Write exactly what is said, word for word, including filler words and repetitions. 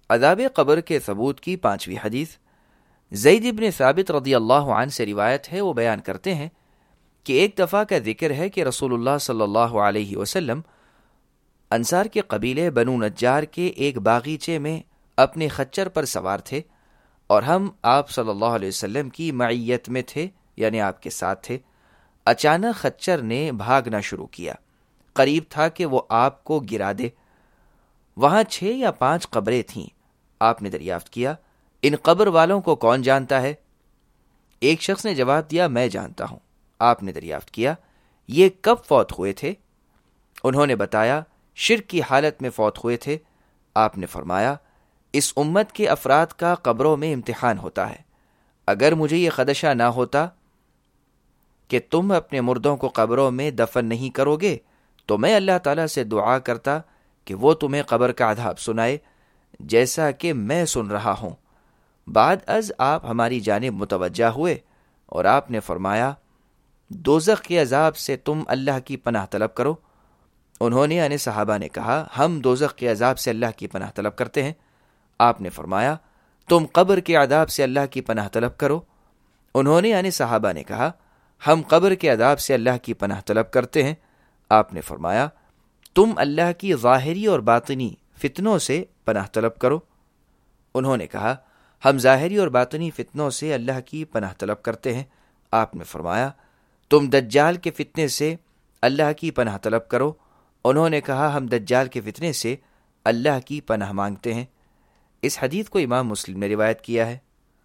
عذاب قبر کے ثبوت کی پانچویں حدیث زید بن ثابت رضی اللہ عنہ سے روایت ہے، وہ بیان کرتے ہیں کہ ایک دفعہ کا ذکر ہے کہ رسول اللہ صلی اللہ علیہ وسلم انصار کے قبیلے بنو نجار کے ایک باغیچے میں اپنے خچر پر سوار تھے اور ہم آپ صلی اللہ علیہ وسلم کی معیت میں تھے، یعنی آپ کے ساتھ تھے۔ اچانک خچر نے بھاگنا شروع کیا، قریب تھا کہ وہ آپ کو گرا دے۔ وہاں چھ یا پانچ قبریں تھیں۔ آپ نے دریافت کیا، ان قبر والوں کو کون جانتا ہے؟ ایک شخص نے جواب دیا، میں جانتا ہوں۔ آپ نے دریافت کیا، یہ کب فوت ہوئے تھے؟ انہوں نے بتایا، شرک کی حالت میں فوت ہوئے تھے۔ آپ نے فرمایا، اس امت کے افراد کا قبروں میں امتحان ہوتا ہے۔ اگر مجھے یہ خدشہ نہ ہوتا کہ تم اپنے مردوں کو قبروں میں دفن نہیں کرو گے تو میں اللہ تعالیٰ سے دعا کرتا کہ وہ تمہیں قبر کا عذاب سنائے جیسا کہ میں سن رہا ہوں۔ بعد از آپ ہماری جانب متوجہ ہوئے اور آپ نے فرمایا، دوزخ کے عذاب سے تم اللہ کی پناہ طلب کرو۔ انہوں نے یعنی صحابہ نے کہا، ہم دوزخ کے عذاب سے اللہ کی پناہ طلب کرتے ہیں۔ آپ نے فرمایا، تم قبر کے عذاب سے اللہ کی پناہ طلب کرو۔ انہوں نے یعنی صحابہ نے کہا، ہم قبر کے عذاب سے اللہ کی پناہ طلب کرتے ہیں۔ آپ نے فرمایا، تم اللہ کی ظاہری اور باطنی فتنوں سے پناہ طلب کرو۔ انہوں نے کہا، ہم ظاہری اور باطنی فتنوں سے اللہ کی پناہ طلب کرتے ہیں۔ آپ نے فرمایا، تم دجال کے فتنے سے اللہ کی پناہ طلب کرو۔ انہوں نے کہا، ہم دجال کے فتنے سے اللہ کی پناہ مانگتے ہیں۔ اس حدیث کو امام مسلم نے روایت کیا ہے۔